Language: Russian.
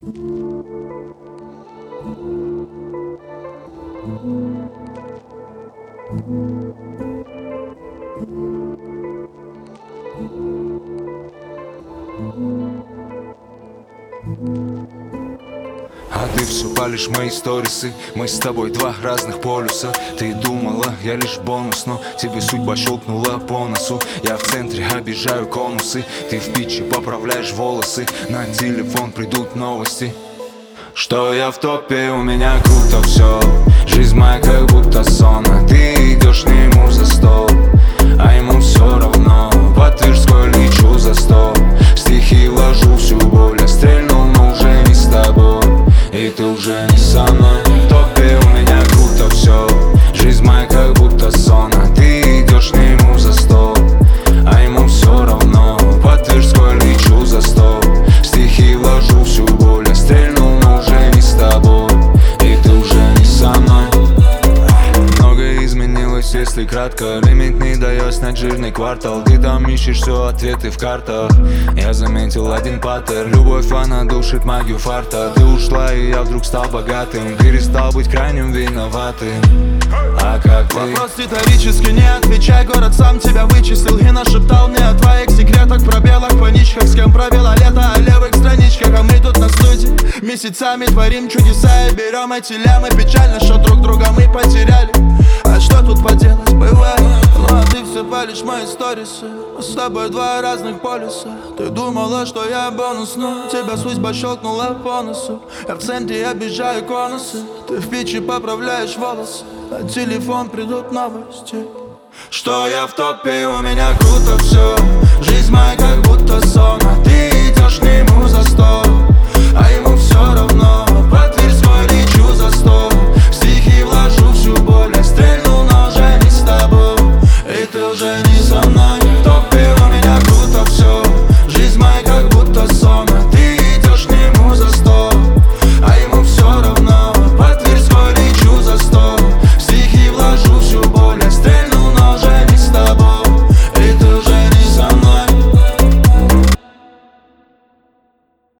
А ты все палишь мои сторисы. Мы с тобой два разных полюса. Ты думала, я лишь бонус, но тебе судьба щелкнула по носу. Я в центре обижаю конусы. Ты в питче поправляешь волосы. На телефон придут новости, что я в топе, у меня круто все. Жизнь моя как будто сон, а ты идешь к нему за стол, а ему все равно. По Тверской лечу за 100, стихи ложу всю боль. Я стрельнул, но уже не с тобой, и ты уже не со мной. В топе у меня круто все. Жизнь моя как будто сон, а ты идешь к нему за стол, а ему все равно. По Тверской лечу за 100, стихи ложу всю боль. Я стрельнул, но уже не с тобой, и ты уже не со мной. Многое изменилось, если кратко. Лимит не дает снять жирный квартал. Ты там ищешь все ответы в картах. Я заметил один паттерн. Любовь, она душит магию фарта. Ты ушла, и я вдруг стал богатым. Перестал быть крайним виноватым. А как ты? Вопрос риторически, не отвечай. Город сам тебя вычислил и нашептал мне о твоих секретах, пробелах, паничках. С кем провела лето, о левых страничках. А мы тут на студии месяцами творим чудеса и берем эти лямы. Печально, что друг друга мы потеряли. А что тут поделать, бывает. Ну а ты все палишь мои сторисы. Мы с тобой два разных полюса. Ты думала, что я бонус, но тебя судьба щелкнула по носу. Я в центре обижаю конусы. Ты в питче поправляешь волосы, на телефон придут новости, что я в топе, у меня круто все. Жизнь моя как будто сон, а ты идешь к нему за 100,